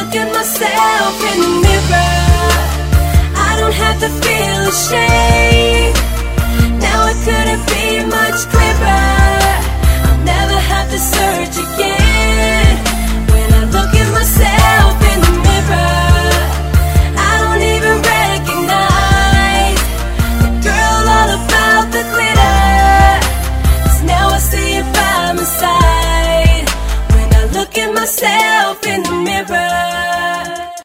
look at myself in the mirror, I don't have to feel ashamed.